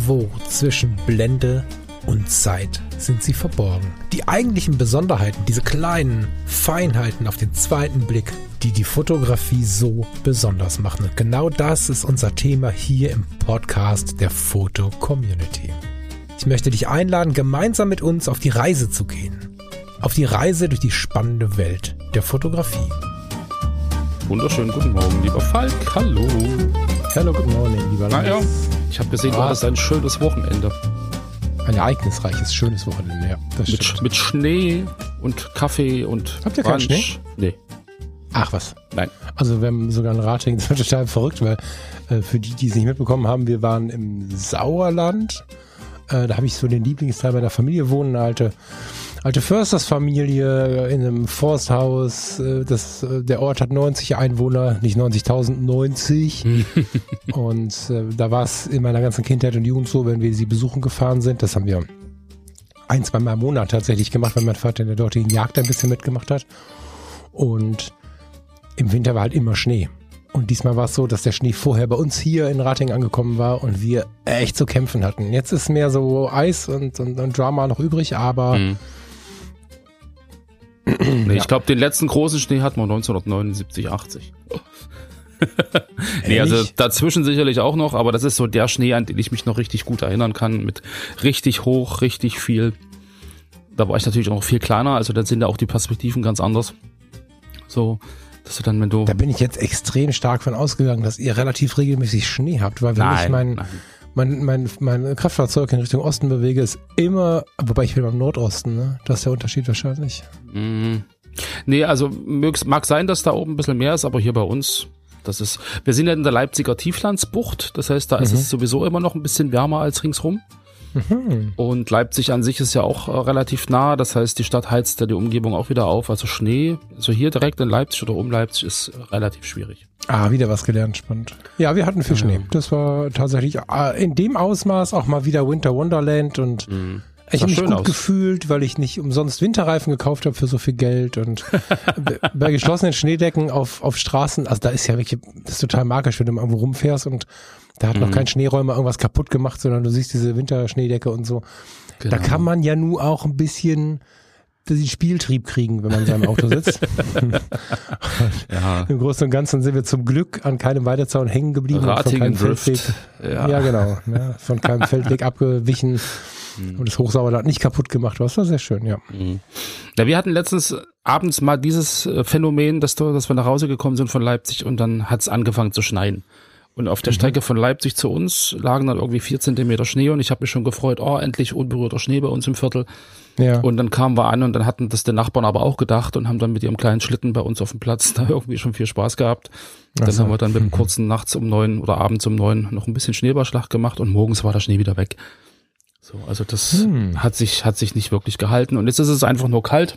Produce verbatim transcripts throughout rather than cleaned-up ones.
Irgendwo zwischen Blende und Zeit sind sie verborgen. Die eigentlichen Besonderheiten, diese kleinen Feinheiten auf den zweiten Blick, die die Fotografie so besonders machen. Und genau das ist unser Thema hier im Podcast der Foto-Community. Ich möchte dich einladen, gemeinsam mit uns auf die Reise zu gehen. Auf die Reise durch die spannende Welt der Fotografie. Wunderschönen guten Morgen, lieber Falk. Hallo. Hallo, guten Morgen, lieber Lars. Naja, ich habe gesehen, du hattest ein schönes Wochenende. Ein ereignisreiches, schönes Wochenende, ja. Das mit, stimmt. mit Schnee und Kaffee und Habt ihr keinen Schnee? Nee. Ach was. Nein. Also wir haben sogar ein Rating, das war total verrückt, weil äh, für die, die es nicht mitbekommen haben, wir waren im Sauerland. Äh, da habe ich so den Lieblingsteil bei der Familie wohnen, eine alte, alte Förstersfamilie in einem Forsthaus. Äh, das, äh, der Ort hat neunzig Einwohner, nicht neunzigtausend, neunzig. Und äh, da war es in meiner ganzen Kindheit und Jugend so, wenn wir sie besuchen gefahren sind, das haben wir ein, zwei Mal im Monat tatsächlich gemacht, weil mein Vater in der dortigen Jagd ein bisschen mitgemacht hat. Und im Winter war halt immer Schnee. Und diesmal war es so, dass der Schnee vorher bei uns hier in Ratingen angekommen war und wir echt zu kämpfen hatten. Jetzt ist mehr so Eis und, und, und Drama noch übrig, aber... Mhm. nee, ja. Ich glaube, den letzten großen Schnee hatten wir neunzehnhundertneunundsiebzig, achtzig. nee, also dazwischen sicherlich auch noch, aber das ist so der Schnee, an den ich mich noch richtig gut erinnern kann, mit richtig hoch, richtig viel. Da war ich natürlich auch noch viel kleiner, also da sind ja auch die Perspektiven ganz anders. So... dass du dann, wenn du da bin ich jetzt extrem stark von ausgegangen, dass ihr relativ regelmäßig Schnee habt, weil wenn nein, ich mein, nein. mein, mein, mein Kraftfahrzeug in Richtung Osten bewege, ist immer, wobei ich bin beim Nordosten, ne? Das ist der Unterschied wahrscheinlich. Mm. Nee, also mag, mag sein, dass da oben ein bisschen mehr ist, aber hier bei uns, das ist, wir sind ja in der Leipziger Tieflandsbucht, das heißt, da ist Mhm. es sowieso immer noch ein bisschen wärmer als ringsrum. Mhm. Und Leipzig an sich ist ja auch äh, relativ nah, das heißt, die Stadt heizt ja die Umgebung auch wieder auf, also Schnee, also hier direkt in Leipzig oder um Leipzig ist relativ schwierig. Ah, wieder was gelernt, spannend. Ja, wir hatten viel Ja. Schnee. Das war tatsächlich äh, in dem Ausmaß auch mal wieder Winter Wonderland und Mhm. ich Sah habe mich schön gut aus. gefühlt, weil ich nicht umsonst Winterreifen gekauft habe für so viel Geld und bei geschlossenen Schneedecken auf, auf Straßen, also da ist ja wirklich, das ist total magisch, wenn du mal irgendwo rumfährst und da hat noch Mhm. kein Schneeräumer irgendwas kaputt gemacht, sondern du siehst diese Winterschneedecke und so. Genau. Da kann man ja nur auch ein bisschen den Spieltrieb kriegen, wenn man in seinem Auto sitzt. Ja. Im Großen und Ganzen sind wir zum Glück an keinem Weiterzaun hängen geblieben. und von Ratingen keinem Drift. Feldweg, Ja. ja, genau. Ne, von keinem Feldweg abgewichen und das Hochsauerland nicht kaputt gemacht. Das war sehr schön, ja. Mhm. Ja, wir hatten letztens abends mal dieses äh, Phänomen, dass, du, dass wir nach Hause gekommen sind von Leipzig und dann hat es angefangen zu schneien. Und auf der Mhm. Strecke von Leipzig zu uns lagen dann irgendwie vier Zentimeter Schnee und ich habe mich schon gefreut, oh, endlich unberührter Schnee bei uns im Viertel. Ja. Und dann kamen wir an und dann hatten das die Nachbarn aber auch gedacht und haben dann mit ihrem kleinen Schlitten bei uns auf dem Platz da irgendwie schon viel Spaß gehabt. Ach Dann so. haben wir dann mit dem kurzen nachts um neun oder abends um neun noch ein bisschen Schneeballschlag gemacht und morgens war der Schnee wieder weg. So, also das Hm. hat sich hat sich nicht wirklich gehalten und jetzt ist es einfach nur kalt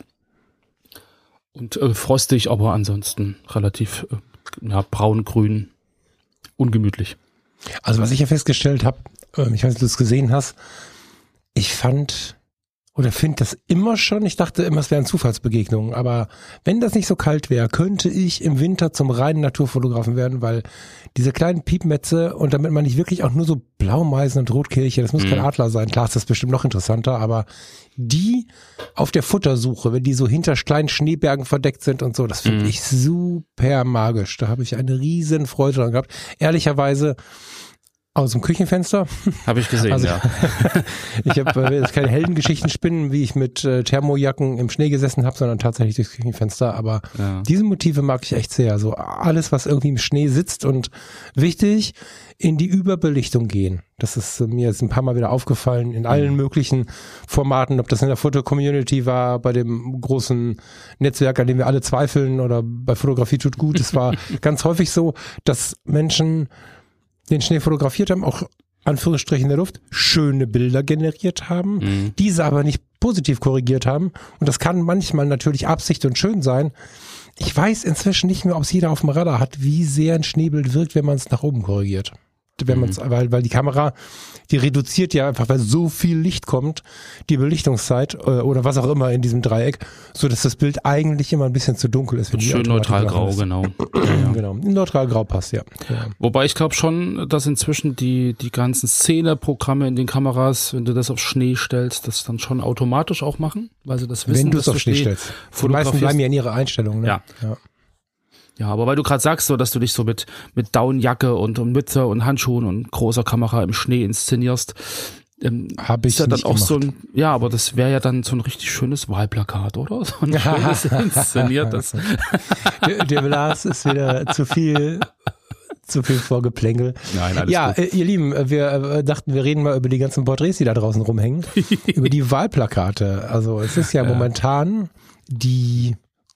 und äh, frostig, aber ansonsten relativ äh, ja, braun-grün, ungemütlich. Also was ich ja festgestellt habe, ähm, ich weiß nicht, ob du es gesehen hast, ich fand oder finde das immer schon, ich dachte immer, es wären Zufallsbegegnungen, aber wenn das nicht so kalt wäre, könnte ich im Winter zum reinen Naturfotografen werden, weil diese kleinen Piepmetze und damit man nicht wirklich auch nur so Blaumeisen und Rotkehlchen, das muss Mhm. kein Adler sein, klar ist das bestimmt noch interessanter, aber die auf der Futtersuche, wenn die so hinter kleinen Schneebergen verdeckt sind und so, das finde Mhm. ich super magisch, da habe ich eine riesen Freude dran gehabt. Ehrlicherweise aus dem Küchenfenster. Habe ich gesehen, Also, ja. Ich habe jetzt keine Heldengeschichten spinnen, wie ich mit äh, Thermojacken im Schnee gesessen habe, sondern tatsächlich durchs Küchenfenster. Aber Ja. diese Motive mag ich echt sehr. So alles, was irgendwie im Schnee sitzt und wichtig, in die Überbelichtung gehen. Das ist äh, mir jetzt ein paar Mal wieder aufgefallen in allen möglichen Formaten, ob das in der Foto-Community war, bei dem großen Netzwerk, an dem wir alle zweifeln oder bei Fotografie tut gut. Es war ganz häufig so, dass Menschen den Schnee fotografiert haben, auch Anführungsstrichen in der Luft, schöne Bilder generiert haben, Mhm. diese aber nicht positiv korrigiert haben. Und das kann manchmal natürlich Absicht und schön sein. Ich weiß inzwischen nicht mehr, ob es jeder auf dem Radar hat, wie sehr ein Schneebild wirkt, wenn man es nach oben korrigiert. wenn man es, mhm. weil, weil die Kamera, die reduziert ja einfach, weil so viel Licht kommt, die Belichtungszeit äh, oder was auch immer in diesem Dreieck, so dass das Bild eigentlich immer ein bisschen zu dunkel ist. Wenn die schön neutral grau, genau. Ja. Genau, neutral grau passt, ja. ja. Wobei ich glaube schon, dass inzwischen die die ganzen Szeneprogramme in den Kameras, wenn du das auf Schnee stellst, das dann schon automatisch auch machen, weil sie das wissen. Wenn du es auf Schnee stellst. Die meisten bleiben ja in ihrer Einstellung. Ne? Ja. ja. Ja, aber weil du gerade sagst, so, dass du dich so mit mit Downjacke und, und Mütze und Handschuhen und großer Kamera im Schnee inszenierst, ähm, habe ich ist ja dann nicht auch gemacht. so ein, ja, aber das wäre ja dann so ein richtig schönes Wahlplakat, oder? So ein schönes inszeniertes. Der, der Lars ist wieder zu viel, zu viel Vorgeplänkel. Nein, alles ja, gut. Äh, ihr Lieben, wir äh, dachten, wir reden mal über die ganzen Porträts, die da draußen rumhängen, über die Wahlplakate. Also es ist ja, ja momentan die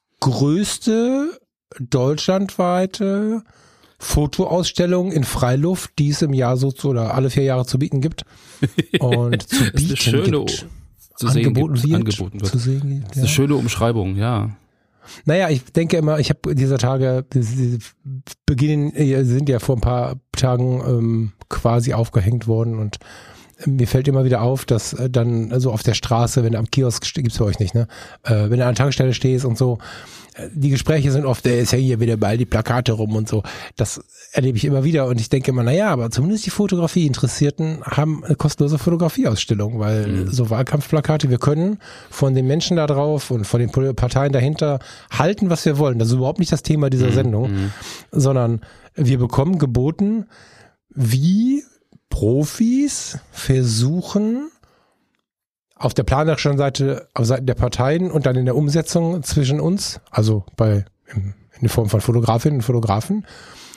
größte deutschlandweite Fotoausstellung in Freiluft, die es im Jahr so zu, oder alle vier Jahre zu bieten gibt. Und zu bieten das ist eine schöne, gibt. Zu sehen angeboten gibt, wird. Angeboten wird. Zu sehen gibt, das ist eine ja. schöne Umschreibung, ja. Naja, ich denke immer, ich habe dieser Tage, die beginnen, sind ja vor ein paar Tagen ähm, quasi aufgehängt worden und mir fällt immer wieder auf, dass äh, dann so also auf der Straße, wenn du am Kiosk, gibt's bei euch nicht, ne? Äh, wenn du an der Tankstelle stehst und so, äh, die Gespräche sind oft, der ist ja hier wieder bald die Plakate rum und so. Das erlebe ich immer wieder und ich denke immer, naja, aber zumindest die Fotografie-Interessierten haben eine kostenlose Fotografieausstellung, weil mhm. so Wahlkampfplakate, wir können von den Menschen da drauf und von den Parteien dahinter halten, was wir wollen. Das ist überhaupt nicht das Thema dieser mhm. Sendung, sondern wir bekommen geboten, wie Profis versuchen, auf der planerischen Seite, auf Seiten der Parteien und dann in der Umsetzung zwischen uns, also bei in der Form von Fotografinnen und Fotografen,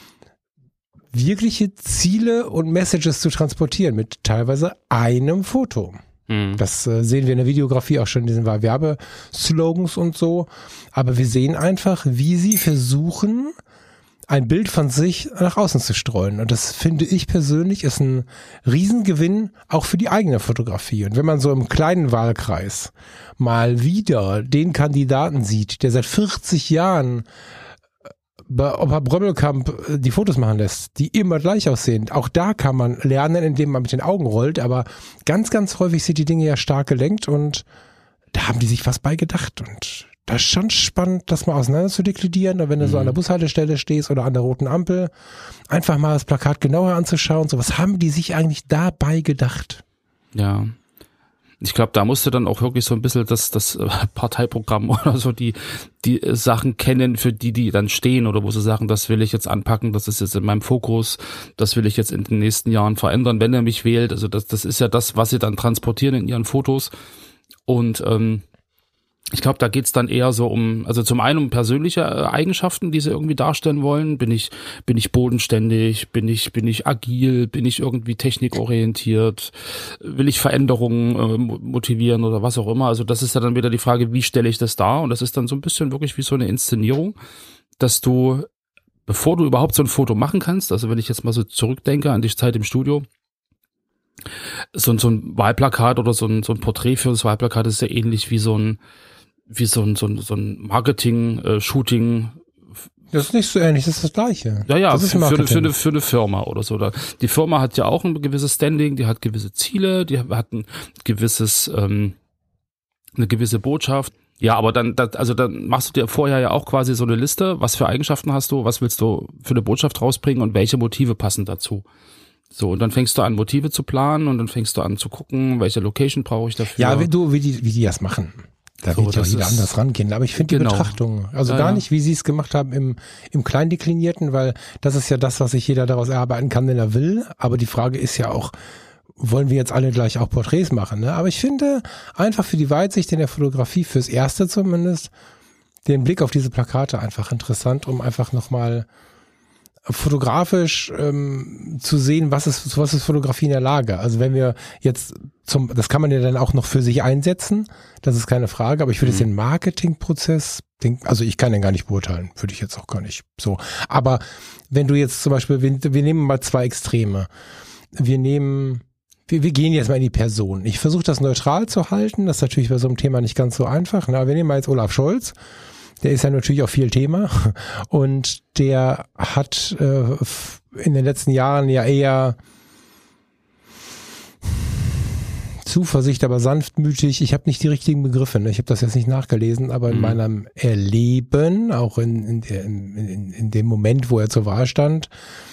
wirkliche Ziele und Messages zu transportieren mit teilweise einem Foto. Mhm. Das äh, sehen wir in der Videografie auch schon in diesen Werbeslogans und so. Aber wir sehen einfach, wie sie versuchen, ein Bild von sich nach außen zu streuen. Und das finde ich persönlich ist ein Riesengewinn auch für die eigene Fotografie. Und wenn man so im kleinen Wahlkreis mal wieder den Kandidaten sieht, der seit vierzig Jahren bei Opa Brömmelkamp die Fotos machen lässt, die immer gleich aussehen, auch da kann man lernen, indem man mit den Augen rollt. Aber ganz, ganz häufig sind die Dinge ja stark gelenkt und da haben die sich was bei gedacht. Und das ist schon spannend, das mal auseinander zu deklinieren, wenn du mhm. so an der Bushaltestelle stehst oder an der roten Ampel, einfach mal das Plakat genauer anzuschauen, so was haben die sich eigentlich dabei gedacht? Ja, ich glaube, da musst du dann auch wirklich so ein bisschen das, das Parteiprogramm oder so die, die Sachen kennen, für die die dann stehen oder wo sie sagen, das will ich jetzt anpacken, das ist jetzt in meinem Fokus, das will ich jetzt in den nächsten Jahren verändern, wenn er mich wählt. Also das, das ist ja das, was sie dann transportieren in ihren Fotos und ähm, ich glaube, da geht's dann eher so um, also zum einen um persönliche Eigenschaften, die sie irgendwie darstellen wollen. Bin ich, bin ich bodenständig? Bin ich, bin ich agil? Bin ich irgendwie technikorientiert? Will ich Veränderungen äh, motivieren oder was auch immer? Also das ist ja dann wieder die Frage, wie stelle ich das dar? Und das ist dann so ein bisschen wirklich wie so eine Inszenierung, dass du, bevor du überhaupt so ein Foto machen kannst, also wenn ich jetzt mal so zurückdenke an die Zeit im Studio, so, so ein Wahlplakat oder so ein, so ein Porträt für das Wahlplakat ist ja ähnlich wie so ein wie so ein, so ein, so ein Marketing-Shooting. Das ist nicht so ähnlich, das ist das Gleiche. Ja, ja, das ist für, für, für, eine, Marketing. für eine Firma oder so. Die Firma hat ja auch ein gewisses Standing, die hat gewisse Ziele, die hat ein gewisses, ähm, eine gewisse Botschaft. Ja, aber dann, das, also dann machst du dir vorher ja auch quasi so eine Liste, was für Eigenschaften hast du, was willst du für eine Botschaft rausbringen und welche Motive passen dazu. So, und dann fängst du an, Motive zu planen und dann fängst du an zu gucken, welche Location brauche ich dafür. Ja, wie du, wie die, wie die das machen. Da so, wird ja jeder anders rangehen. Aber ich finde die genau. Betrachtung, also ja, gar ja. nicht, wie sie es gemacht haben im, im Kleindeklinierten, weil das ist ja das, was sich jeder daraus erarbeiten kann, wenn er will. Aber die Frage ist ja auch, wollen wir jetzt alle gleich auch Porträts machen? Ne? Aber ich finde einfach für die Weitsicht in der Fotografie, fürs Erste zumindest, den Blick auf diese Plakate einfach interessant, um einfach nochmal fotografisch ähm, zu sehen, was ist, was ist Fotografie in der Lage. Also wenn wir jetzt zum, das kann man ja dann auch noch für sich einsetzen, das ist keine Frage, aber ich würde mhm. jetzt den Marketingprozess, den, also ich kann den gar nicht beurteilen, würde ich jetzt auch gar nicht so. Aber wenn du jetzt zum Beispiel, wir, wir nehmen mal zwei Extreme. Wir nehmen, wir, wir gehen jetzt mal in die Person. Ich versuche das neutral zu halten, das ist natürlich bei so einem Thema nicht ganz so einfach, ne? Aber wir nehmen mal jetzt Olaf Scholz. der ist ja natürlich auch viel Thema und der hat äh, in den letzten Jahren ja eher Zuversicht, aber sanftmütig. Ich habe nicht die richtigen Begriffe. Ne? Ich habe das jetzt nicht nachgelesen, aber in mhm. meinem Erleben, auch in, in, der, in, in dem Moment, wo er zur Wahl stand,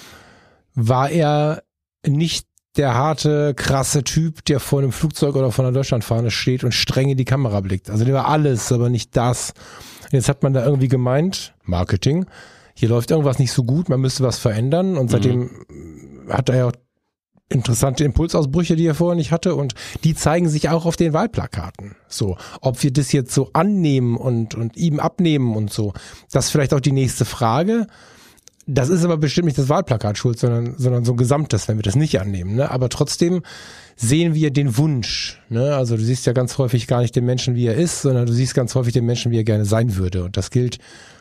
war er nicht der harte, krasse Typ, der vor einem Flugzeug oder vor einer Deutschlandfahne steht und streng in die Kamera blickt. Also der war alles, aber nicht das. Und jetzt hat man da irgendwie gemeint, Marketing, hier läuft irgendwas nicht so gut, man müsste was verändern. Und seitdem mhm. hat er ja auch interessante Impulsausbrüche, die er vorher nicht hatte, und die zeigen sich auch auf den Wahlplakaten. So, ob wir das jetzt so annehmen und und ihm abnehmen und so, das ist vielleicht auch die nächste Frage. Das ist aber bestimmt nicht das Wahlplakat schuld, sondern sondern so ein Gesamtes, wenn wir das nicht annehmen. Ne? Aber trotzdem sehen wir den Wunsch. Ne? Also du siehst ja ganz häufig gar nicht den Menschen, wie er ist, sondern du siehst ganz häufig den Menschen, wie er gerne sein würde. Und das gilt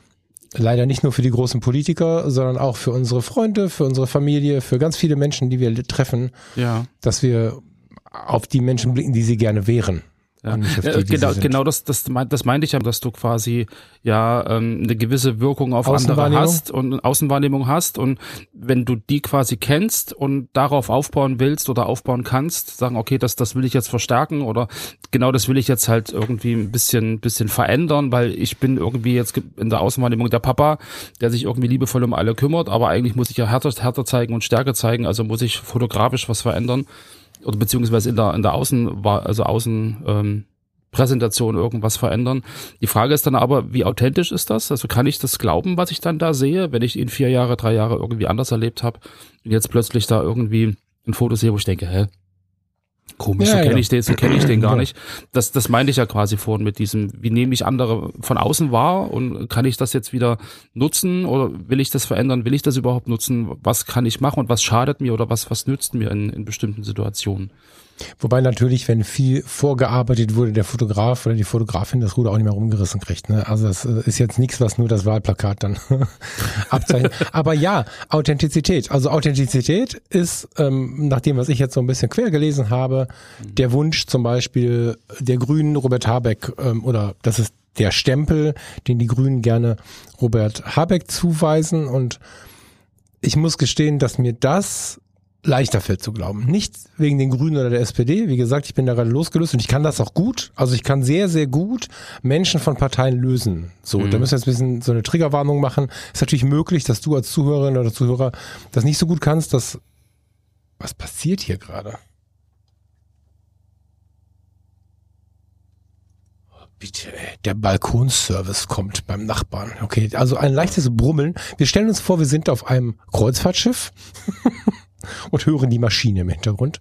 leider nicht nur für die großen Politiker, sondern auch für unsere Freunde, für unsere Familie, für ganz viele Menschen, die wir treffen, ja. dass wir auf die Menschen blicken, die sie gerne wären. Ja. Die, die genau, genau das, das, das meinte ich ja, dass du quasi ja ähm, eine gewisse Wirkung auf andere hast und Außenwahrnehmung hast, und wenn du die quasi kennst und darauf aufbauen willst oder aufbauen kannst, sagen, okay, das, das will ich jetzt verstärken oder genau das will ich jetzt halt irgendwie ein bisschen, bisschen verändern, weil ich bin irgendwie jetzt in der Außenwahrnehmung der Papa, der sich irgendwie liebevoll um alle kümmert, aber eigentlich muss ich ja härter, härter zeigen und Stärke zeigen, also muss ich fotografisch was verändern. Oder beziehungsweise in der in der Außen also Außen ähm, Präsentation irgendwas verändern. Die Frage ist dann aber, wie authentisch ist das? Also kann ich das glauben, was ich dann da sehe, wenn ich ihn vier Jahre, drei Jahre irgendwie anders erlebt habe und jetzt plötzlich da irgendwie ein Foto sehe, wo ich denke, hä? Komisch, ja, so kenne ja. ich den, so kenne ich den gar nicht. Das, das meinte ich ja quasi vorhin mit diesem, wie nehme ich andere von außen wahr und kann ich das jetzt wieder nutzen oder will ich das verändern? Will ich das überhaupt nutzen? Was kann ich machen und was schadet mir oder was, was nützt mir in, in bestimmten Situationen? Wobei natürlich, wenn viel vorgearbeitet wurde, der Fotograf oder die Fotografin das Ruder auch nicht mehr rumgerissen kriegt. Ne? Also das ist jetzt nichts, was nur das Wahlplakat dann abzeichnet. Aber ja, Authentizität. Also Authentizität ist, ähm, nach dem, was ich jetzt so ein bisschen quer gelesen habe, der Wunsch zum Beispiel der Grünen, Robert Habeck, ähm, oder das ist der Stempel, den die Grünen gerne Robert Habeck zuweisen. Und ich muss gestehen, dass mir das leichter fällt zu glauben. Nicht wegen den Grünen oder der S P D. Wie gesagt, ich bin da gerade losgelöst und ich kann das auch gut. Also ich kann sehr, sehr gut Menschen von Parteien lösen. So, mhm. da müssen wir jetzt ein bisschen so eine Triggerwarnung machen. Ist natürlich möglich, dass du als Zuhörerin oder Zuhörer das nicht so gut kannst, dass... Was passiert hier gerade? Bitte, der Balkonservice kommt beim Nachbarn. Okay, also ein leichtes Brummeln. Wir stellen uns vor, wir sind auf einem Kreuzfahrtschiff und hören die Maschine im Hintergrund.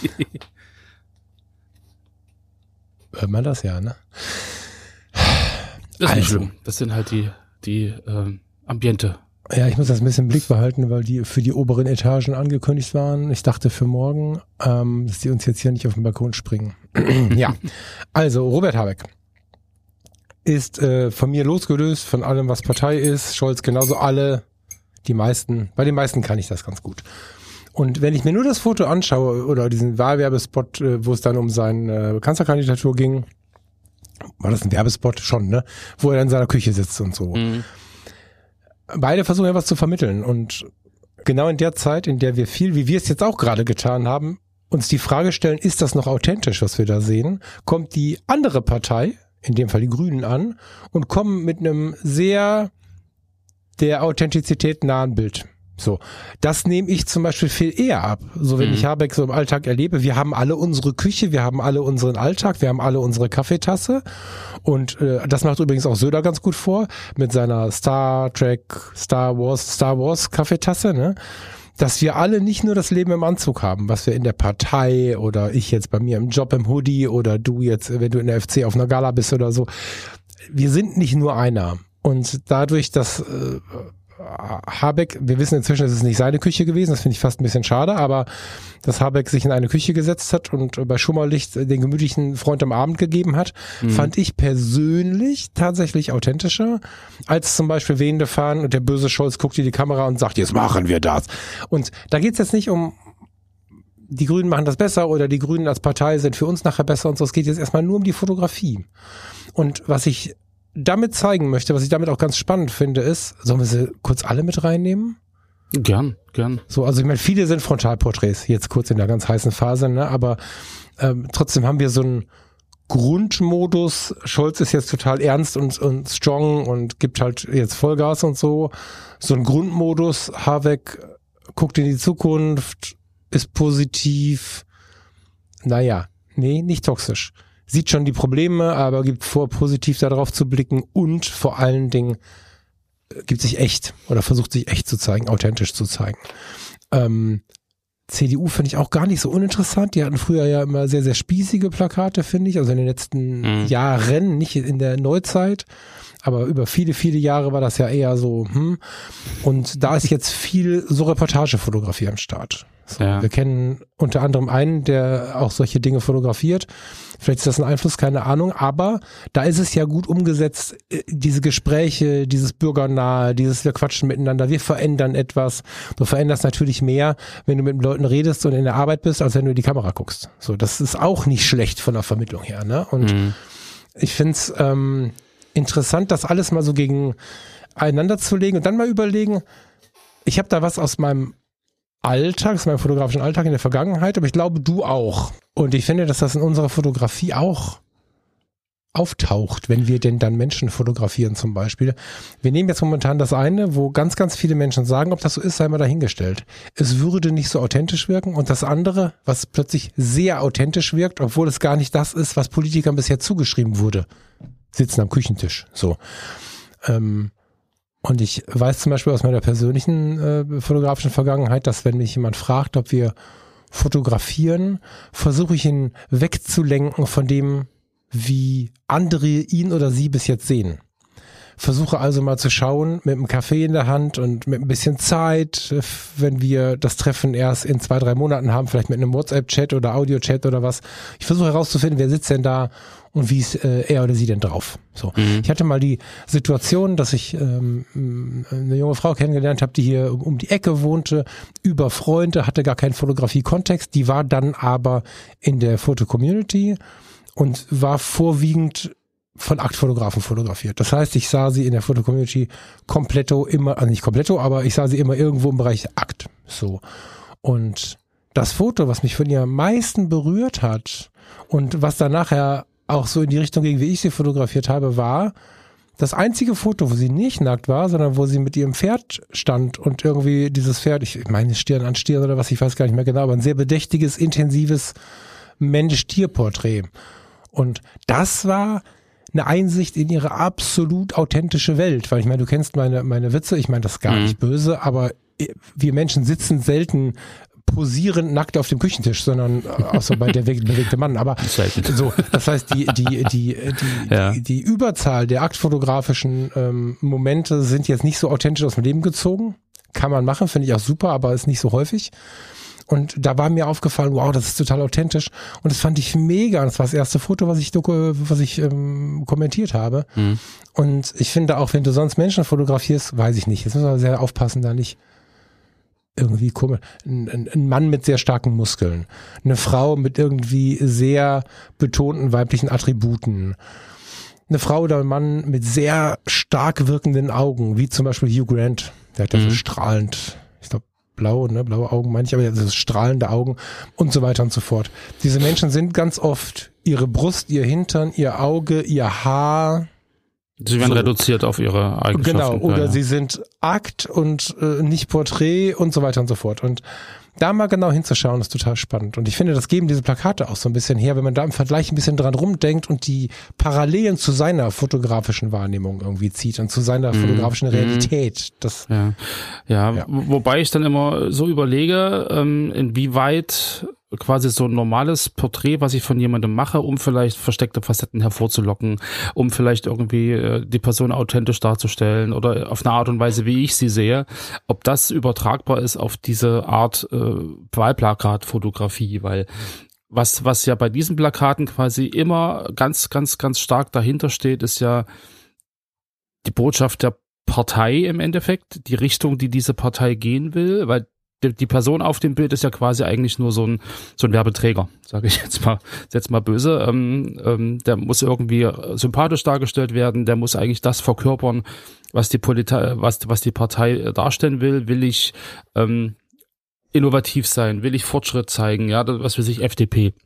Hört man das ja, ne? Das ist nicht schlimm. Das sind halt die, die ähm, Ambiente. Ja, ich muss das ein bisschen im Blick behalten, weil die für die oberen Etagen angekündigt waren. Ich dachte für morgen, ähm, dass die uns jetzt hier nicht auf den Balkon springen. Ja, also Robert Habeck ist äh, von mir losgelöst, von allem, was Partei ist. Scholz genauso, alle, die meisten, bei den meisten kann ich das ganz gut. Und wenn ich mir nur das Foto anschaue oder diesen Wahlwerbespot, wo es dann um seine Kanzlerkandidatur ging, war das ein Werbespot schon, ne? Wo er in seiner Küche sitzt und so. Mhm. Beide versuchen ja was zu vermitteln. Und genau in der Zeit, in der wir viel, wie wir es jetzt auch gerade getan haben, uns die Frage stellen, ist das noch authentisch, was wir da sehen, kommt die andere Partei, in dem Fall die Grünen, an und kommen mit einem sehr der Authentizität nahen Bild. So, das nehme ich zum Beispiel viel eher ab. So, wenn mhm. ich Habeck so im Alltag erlebe, wir haben alle unsere Küche, wir haben alle unseren Alltag, wir haben alle unsere Kaffeetasse. Und äh, das macht übrigens auch Söder ganz gut vor, mit seiner Star Trek, Star Wars, Star Wars Kaffeetasse, ne? Dass wir alle nicht nur das Leben im Anzug haben, was wir in der Partei oder ich jetzt bei mir im Job im Hoodie oder du jetzt, wenn du in der F C auf einer Gala bist oder so. Wir sind nicht nur einer. Und dadurch, dass äh, Habeck, wir wissen inzwischen, es ist nicht seine Küche gewesen, das finde ich fast ein bisschen schade, aber dass Habeck sich in eine Küche gesetzt hat und bei Schummerlicht den gemütlichen Freund am Abend gegeben hat, mhm. fand ich persönlich tatsächlich authentischer, als zum Beispiel wehende Fahnen und der böse Scholz guckt in die Kamera und sagt, jetzt machen wir das. Und da geht's jetzt nicht um, die Grünen machen das besser oder die Grünen als Partei sind für uns nachher besser und so, es geht jetzt erstmal nur um die Fotografie. Und was ich damit zeigen möchte, was ich damit auch ganz spannend finde, ist, sollen wir sie kurz alle mit reinnehmen? Gern, gern. So, also ich meine, viele sind Frontalporträts, jetzt kurz in der ganz heißen Phase, ne? Aber ähm, trotzdem haben wir so einen Grundmodus. Scholz ist jetzt total ernst und, und strong und gibt halt jetzt Vollgas und so. So ein Grundmodus, Habeck guckt in die Zukunft, ist positiv, naja, nee, nicht toxisch. Sieht schon die Probleme, aber gibt vor, positiv darauf zu blicken und vor allen Dingen gibt sich echt oder versucht sich echt zu zeigen, authentisch zu zeigen. Ähm, C D U finde ich auch gar nicht so uninteressant. Die hatten früher ja immer sehr, sehr spießige Plakate, finde ich, also in den letzten mhm. Jahren, nicht in der Neuzeit, aber über viele, viele Jahre war das ja eher so, hm. Und da ist jetzt viel so Reportagefotografie am Start. So, ja. Wir kennen unter anderem einen, der auch solche Dinge fotografiert. Vielleicht ist das ein Einfluss, keine Ahnung, aber da ist es ja gut umgesetzt, diese Gespräche, dieses Bürgernahe, dieses wir quatschen miteinander, wir verändern etwas. Du veränderst natürlich mehr, wenn du mit den Leuten redest und in der Arbeit bist, als wenn du in die Kamera guckst. So, das ist auch nicht schlecht von der Vermittlung her, ne? Und mhm. ich finde es ähm, interessant, das alles mal so gegeneinander zu legen und dann mal überlegen, ich habe da was aus meinem Alltag, aus meinem fotografischen Alltag in der Vergangenheit, aber ich glaube, du auch. Und ich finde, dass das in unserer Fotografie auch auftaucht, wenn wir denn dann Menschen fotografieren zum Beispiel. Wir nehmen jetzt momentan das eine, wo ganz, ganz viele Menschen sagen, ob das so ist, sei mal dahingestellt. Es würde nicht so authentisch wirken. Und das andere, was plötzlich sehr authentisch wirkt, obwohl es gar nicht das ist, was Politikern bisher zugeschrieben wurde. Sitzen am Küchentisch. So. Ähm, Und ich weiß zum Beispiel aus meiner persönlichen äh, fotografischen Vergangenheit, dass wenn mich jemand fragt, ob wir fotografieren, versuche ich ihn wegzulenken von dem, wie andere ihn oder sie bis jetzt sehen. Versuche also mal zu schauen, mit einem Kaffee in der Hand und mit ein bisschen Zeit, wenn wir das Treffen erst in zwei, drei Monaten haben, vielleicht mit einem WhatsApp-Chat oder Audio-Chat oder was. Ich versuche herauszufinden, wer sitzt denn da und wie ist äh, er oder sie denn drauf. So, mhm. Ich hatte mal die Situation, dass ich ähm, eine junge Frau kennengelernt habe, die hier um, um die Ecke wohnte, über Freunde, hatte gar keinen Fotografie-Kontext, die war dann aber in der Foto-Community und war vorwiegend von Aktfotografen fotografiert. Das heißt, ich sah sie in der Foto-Community kompletto immer, also nicht kompletto, aber ich sah sie immer irgendwo im Bereich Akt. So. Und das Foto, was mich von ihr am meisten berührt hat und was dann nachher auch so in die Richtung ging, wie ich sie fotografiert habe, war das einzige Foto, wo sie nicht nackt war, sondern wo sie mit ihrem Pferd stand und irgendwie dieses Pferd, ich meine Stirn an Stirn oder was, ich weiß gar nicht mehr genau, aber ein sehr bedächtiges, intensives Mensch-Tier-Porträt. Und das war eine Einsicht in ihre absolut authentische Welt, weil ich meine, du kennst meine meine Witze, ich meine das ist gar mhm. nicht böse, aber wir Menschen sitzen selten posierend nackt auf dem Küchentisch, sondern außer bei der bewegte Mann, aber so, das heißt, die die die die ja. die, die Überzahl der aktfotografischen ähm, Momente sind jetzt nicht so authentisch aus dem Leben gezogen, kann man machen, finde ich auch super, aber ist nicht so häufig. Und da war mir aufgefallen, wow, das ist total authentisch. Und das fand ich mega. Und das war das erste Foto, was ich doku- was ich ähm, kommentiert habe. Mhm. Und ich finde auch, wenn du sonst Menschen fotografierst, weiß ich nicht. Jetzt muss man sehr aufpassen, da nicht irgendwie komisch. Ein, ein Mann mit sehr starken Muskeln. Eine Frau mit irgendwie sehr betonten weiblichen Attributen. Eine Frau oder ein Mann mit sehr stark wirkenden Augen, wie zum Beispiel Hugh Grant. Der hat ja mhm. so strahlend, ich glaube, blau, ne, blaue Augen meine ich, aber das ist strahlende Augen und so weiter und so fort. Diese Menschen sind ganz oft ihre Brust, ihr Hintern, ihr Auge, ihr Haar. Sie werden so reduziert auf ihre Eigenschaften. Genau, oder ja, ja. sie sind Akt und äh, nicht Porträt und so weiter und so fort. Und da mal genau hinzuschauen, ist total spannend. Und ich finde, das geben diese Plakate auch so ein bisschen her, wenn man da im Vergleich ein bisschen dran rumdenkt und die Parallelen zu seiner fotografischen Wahrnehmung irgendwie zieht und zu seiner mm, fotografischen Realität. Das, ja. Ja, ja, wobei ich dann immer so überlege, ähm, inwieweit quasi so ein normales Porträt, was ich von jemandem mache, um vielleicht versteckte Facetten hervorzulocken, um vielleicht irgendwie äh, die Person authentisch darzustellen oder auf eine Art und Weise, wie ich sie sehe, ob das übertragbar ist auf diese Art äh, Wahlplakatfotografie, weil was was ja bei diesen Plakaten quasi immer ganz, ganz, ganz stark dahinter steht, ist ja die Botschaft der Partei im Endeffekt, die Richtung, die diese Partei gehen will, weil die, die Person auf dem Bild ist ja quasi eigentlich nur so ein so ein Werbeträger, sage ich jetzt mal, jetzt mal böse. Ähm, ähm, der muss irgendwie sympathisch dargestellt werden, der muss eigentlich das verkörpern, was die Polizei, was was die Partei darstellen will. Will ich ähm, innovativ sein, will ich Fortschritt zeigen, ja, das, was für sich F D P.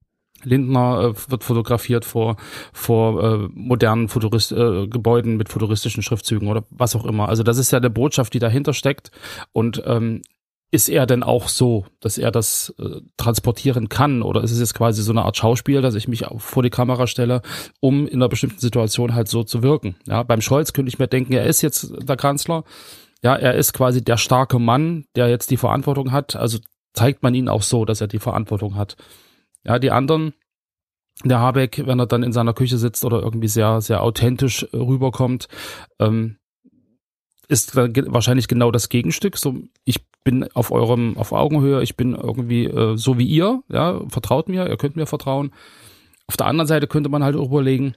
Lindner äh, wird fotografiert vor vor äh, modernen Futurist, äh, Gebäuden mit futuristischen Schriftzügen oder was auch immer. Also das ist ja eine Botschaft, die dahinter steckt. Und ähm, ist er denn auch so, dass er das äh, transportieren kann? Oder ist es jetzt quasi so eine Art Schauspiel, dass ich mich auch vor die Kamera stelle, um in einer bestimmten Situation halt so zu wirken? Ja, beim Scholz könnte ich mir denken, er ist jetzt der Kanzler. Ja, er ist quasi der starke Mann, der jetzt die Verantwortung hat. Also zeigt man ihn auch so, dass er die Verantwortung hat. Ja, die anderen, der Habeck, wenn er dann in seiner Küche sitzt oder irgendwie sehr, sehr authentisch rüberkommt, ähm, ist wahrscheinlich genau das Gegenstück. So, ich bin auf eurem, auf Augenhöhe, ich bin irgendwie äh, so wie ihr, ja, vertraut mir, ihr könnt mir vertrauen. Auf der anderen Seite könnte man halt überlegen,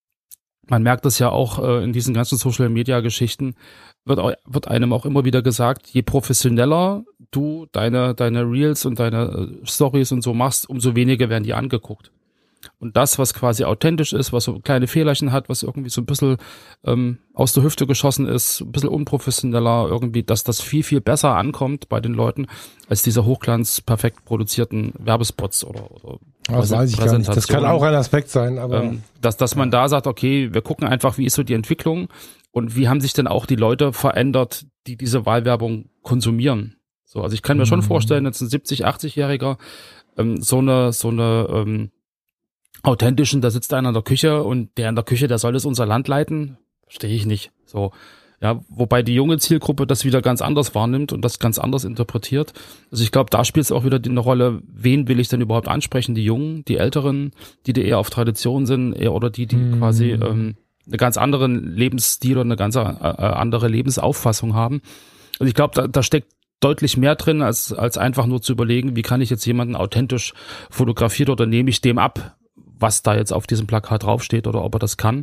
man merkt das ja auch äh, in diesen ganzen Social-Media-Geschichten, wird, auch, wird einem auch immer wieder gesagt, je professioneller du deine, deine Reels und deine äh, Stories und so machst, umso weniger werden die angeguckt. Und das, was quasi authentisch ist, was so kleine Fehlerchen hat, was irgendwie so ein bisschen ähm, aus der Hüfte geschossen ist, ein bisschen unprofessioneller irgendwie, dass das viel, viel besser ankommt bei den Leuten, als diese hochglanz perfekt produzierten Werbespots oder, oder das weiß ich gar nicht. Das kann auch ein Aspekt sein, aber ähm, dass, dass man da sagt, okay, wir gucken einfach, wie ist so die Entwicklung und wie haben sich denn auch die Leute verändert, die diese Wahlwerbung konsumieren. So, also ich kann mir mhm. schon vorstellen, jetzt ein siebzig-, achtzigjähriger ähm, so eine so eine ähm, authentischen, da sitzt einer in der Küche und der in der Küche, der soll das unser Land leiten, verstehe ich nicht. So, ja, wobei die junge Zielgruppe das wieder ganz anders wahrnimmt und das ganz anders interpretiert. Also ich glaube, da spielt es auch wieder eine Rolle, wen will ich denn überhaupt ansprechen? Die Jungen, die Älteren, die, die eher auf Tradition sind, eher oder die, die mm. quasi ähm, einen ganz anderen Lebensstil oder eine ganz äh, andere Lebensauffassung haben. Also ich glaube, da, da steckt deutlich mehr drin, als als einfach nur zu überlegen, wie kann ich jetzt jemanden authentisch fotografieren oder nehme ich dem ab, was da jetzt auf diesem Plakat draufsteht oder ob er das kann.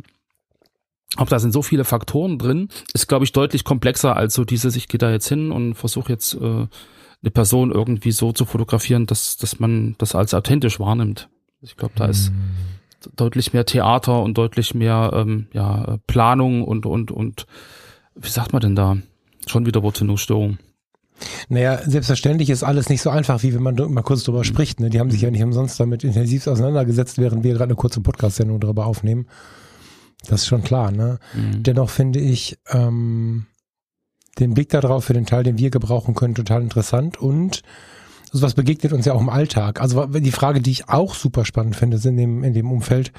Ob da sind so viele Faktoren drin, ist, glaube ich, deutlich komplexer als so dieses, ich gehe da jetzt hin und versuche jetzt äh, eine Person irgendwie so zu fotografieren, dass dass man das als authentisch wahrnimmt. Ich glaube, da ist hm. deutlich mehr Theater und deutlich mehr ähm, ja Planung und und und wie sagt man denn da? Schon wieder Wortfindungsstörung. Naja, selbstverständlich ist alles nicht so einfach, wie wenn man mal kurz drüber mhm. spricht. Ne? Die haben sich ja nicht umsonst damit intensiv auseinandergesetzt, während wir gerade eine kurze Podcast-Sendung darüber aufnehmen. Das ist schon klar. Ne? Mhm. Dennoch finde ich ähm, den Blick darauf für den Teil, den wir gebrauchen können, total interessant. Und sowas begegnet uns ja auch im Alltag. Also die Frage, die ich auch super spannend finde, ist in dem, in dem Umfeld,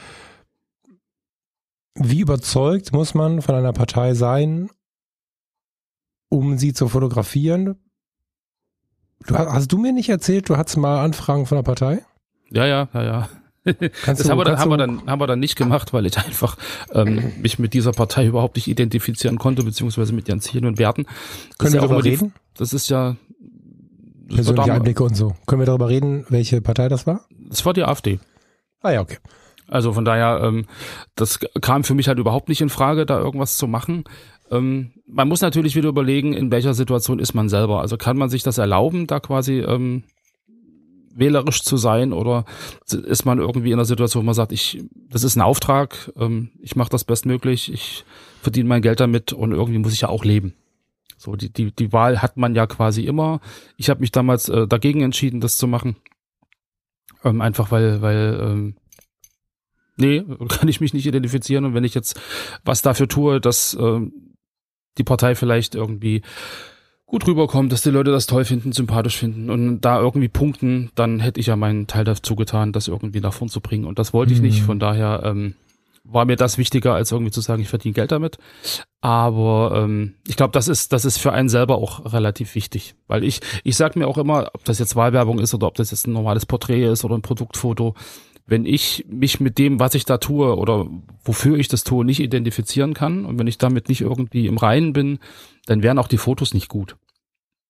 wie überzeugt muss man von einer Partei sein, um sie zu fotografieren? Du, hast du mir nicht erzählt, du hattest mal Anfragen von der Partei? Ja, ja, ja, ja. Kannst das du, haben, wir dann, haben, du, wir dann, haben wir dann nicht gemacht, weil ich einfach ähm, mich mit dieser Partei überhaupt nicht identifizieren konnte, beziehungsweise mit ihren Zielen und Werten. Das können wir ja darüber reden? Die, das ist ja... Das persönliche Einblicke und so. Können wir darüber reden, welche Partei das war? Das war die AfD. Ah ja, okay. Also von daher, ähm, das kam für mich halt überhaupt nicht in Frage, da irgendwas zu machen. Ähm, man muss natürlich wieder überlegen, in welcher Situation ist man selber. Also kann man sich das erlauben, da quasi ähm, wählerisch zu sein, oder ist man irgendwie in einer Situation, wo man sagt, ich, das ist ein Auftrag, ähm, ich mache das bestmöglich, ich verdiene mein Geld damit und irgendwie muss ich ja auch leben. So, die die die Wahl hat man ja quasi immer. Ich habe mich damals äh, dagegen entschieden, das zu machen, ähm, einfach weil weil ähm, nee, kann ich mich nicht identifizieren, und wenn ich jetzt was dafür tue, dass ähm, die Partei vielleicht irgendwie gut rüberkommt, dass die Leute das toll finden, sympathisch finden und da irgendwie punkten, dann hätte ich ja meinen Teil dazu getan, das irgendwie nach vorn zu bringen. Und das wollte ich nicht. Von daher ähm, war mir das wichtiger, als irgendwie zu sagen, ich verdiene Geld damit. Aber ähm, ich glaube, das ist das ist für einen selber auch relativ wichtig. Weil ich ich sage mir auch immer, ob das jetzt Wahlwerbung ist oder ob das jetzt ein normales Porträt ist oder ein Produktfoto, wenn ich mich mit dem, was ich da tue oder wofür ich das tue, nicht identifizieren kann und wenn ich damit nicht irgendwie im Reinen bin, dann wären auch die Fotos nicht gut.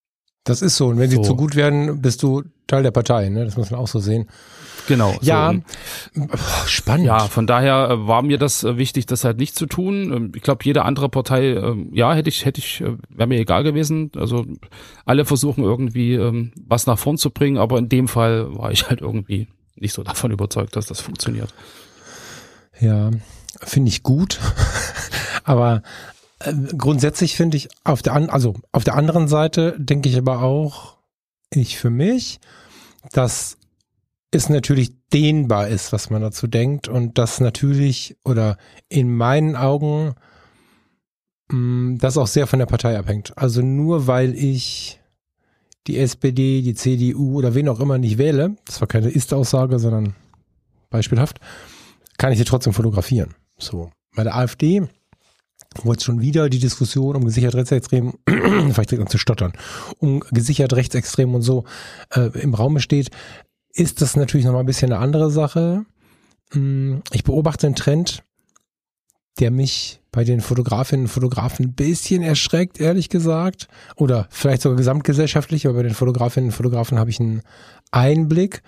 Das ist so. Und wenn so. sie zu gut werden, bist du Teil der Partei. Ne? Das muss man auch so sehen. Genau. Ja, so. spannend. Ja, von daher war mir das wichtig, das halt nicht zu tun. Ich glaube, jede andere Partei, ja, hätte ich, hätte ich, wäre mir egal gewesen. Also alle versuchen irgendwie was nach vorn zu bringen, aber in dem Fall war ich halt irgendwie nicht so davon überzeugt, dass das funktioniert. Ja, finde ich gut. Aber äh, grundsätzlich finde ich auf der an, also auf der anderen Seite denke ich aber auch, ich für mich, dass es natürlich dehnbar ist, was man dazu denkt und das natürlich oder in meinen Augen mh, das auch sehr von der Partei abhängt. Also nur weil ich die S P D, die C D U oder wen auch immer nicht wähle, das war keine Ist-Aussage, sondern beispielhaft, kann ich sie trotzdem fotografieren. So, bei der AfD, wo jetzt schon wieder die Diskussion um gesichert rechtsextrem, vielleicht direkt an zu stottern, um gesichert rechtsextrem und so äh, im Raum steht, ist das natürlich nochmal ein bisschen eine andere Sache. Ich beobachte einen Trend, der mich bei den Fotografinnen und Fotografen ein bisschen erschreckt, ehrlich gesagt. Oder vielleicht sogar gesamtgesellschaftlich, aber bei den Fotografinnen und Fotografen habe ich einen Einblick.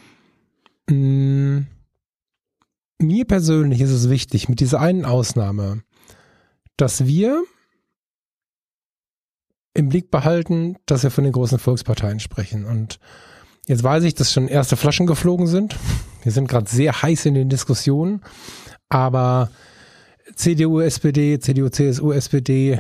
Mir persönlich ist es wichtig, mit dieser einen Ausnahme, dass wir im Blick behalten, dass wir von den großen Volksparteien sprechen. Und jetzt weiß ich, dass schon erste Flaschen geflogen sind. Wir sind gerade sehr heiß in den Diskussionen. Aber C D U, S P D, C D U, C S U, S P D,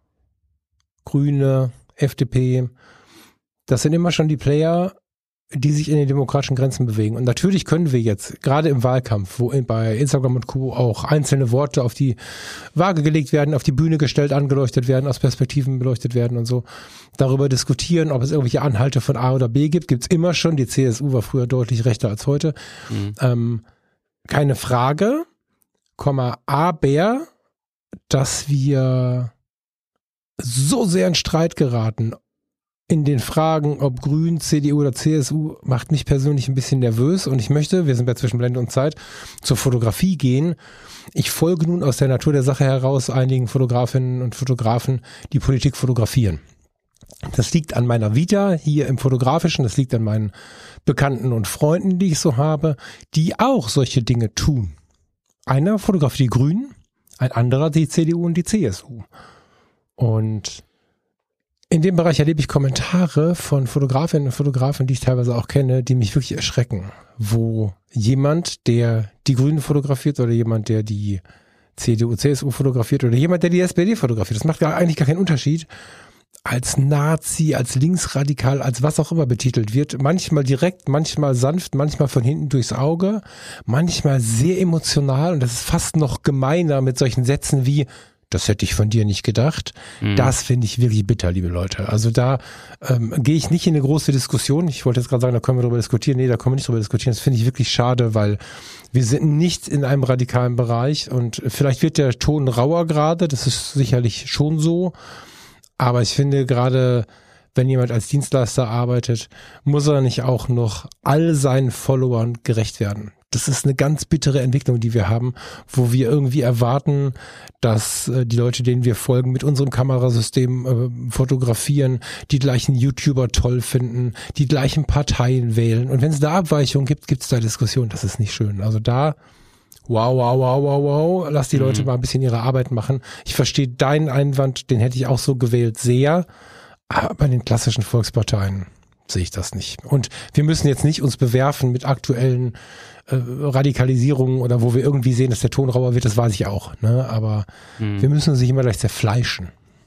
Grüne, F D P, das sind immer schon die Player, die sich in den demokratischen Grenzen bewegen. Und natürlich können wir jetzt, gerade im Wahlkampf, wo bei Instagram und Co. auch einzelne Worte auf die Waage gelegt werden, auf die Bühne gestellt, angeleuchtet werden, aus Perspektiven beleuchtet werden und so, darüber diskutieren, ob es irgendwelche Anhalte von A oder B gibt. Gibt's immer schon. Die C S U war früher deutlich rechter als heute. Mhm. Ähm, keine Frage, Komma, aber, dass wir so sehr in Streit geraten, in den Fragen, ob Grün, C D U oder C S U, macht mich persönlich ein bisschen nervös und ich möchte, wir sind bei Zwischenblende und Zeit, zur Fotografie gehen. Ich folge nun aus der Natur der Sache heraus einigen Fotografinnen und Fotografen, die Politik fotografieren. Das liegt an meiner Vita hier im Fotografischen, das liegt an meinen Bekannten und Freunden, die ich so habe, die auch solche Dinge tun. Einer fotografiert die Grünen, ein anderer die C D U und die C S U. Und in dem Bereich erlebe ich Kommentare von Fotografinnen und Fotografen, die ich teilweise auch kenne, die mich wirklich erschrecken, wo jemand, der die Grünen fotografiert oder jemand, der die C D U, C S U fotografiert oder jemand, der die S P D fotografiert, das macht gar, eigentlich gar keinen Unterschied, als Nazi, als linksradikal, als was auch immer betitelt wird. Manchmal direkt, manchmal sanft, manchmal von hinten durchs Auge, manchmal sehr emotional und das ist fast noch gemeiner mit solchen Sätzen wie das hätte ich von dir nicht gedacht. Mhm. Das finde ich wirklich bitter, liebe Leute. Also da ähm, gehe ich nicht in eine große Diskussion. Ich wollte jetzt gerade sagen, da können wir drüber diskutieren. Nee, da können wir nicht drüber diskutieren. Das finde ich wirklich schade, weil wir sind nicht in einem radikalen Bereich und vielleicht wird der Ton rauer gerade. Das ist sicherlich schon so. Aber ich finde gerade, wenn jemand als Dienstleister arbeitet, muss er nicht auch noch all seinen Followern gerecht werden. Das ist eine ganz bittere Entwicklung, die wir haben, wo wir irgendwie erwarten, dass äh, die Leute, denen wir folgen, mit unserem Kamerasystem äh, fotografieren, die gleichen YouTuber toll finden, die gleichen Parteien wählen. Und wenn es da Abweichungen gibt, gibt es da Diskussionen. Das ist nicht schön. Also da, wow, wow, wow, wow, wow, lass die Leute mhm. mal ein bisschen ihre Arbeit machen. Ich verstehe deinen Einwand, den hätte ich auch so gewählt, sehr. Aber bei den klassischen Volksparteien sehe ich das nicht. Und wir müssen jetzt nicht uns bewerfen mit aktuellen äh, Radikalisierungen oder wo wir irgendwie sehen, dass der Ton rauer wird, das weiß ich auch. Ne? Aber hm. wir müssen uns nicht immer gleich zerfleischen.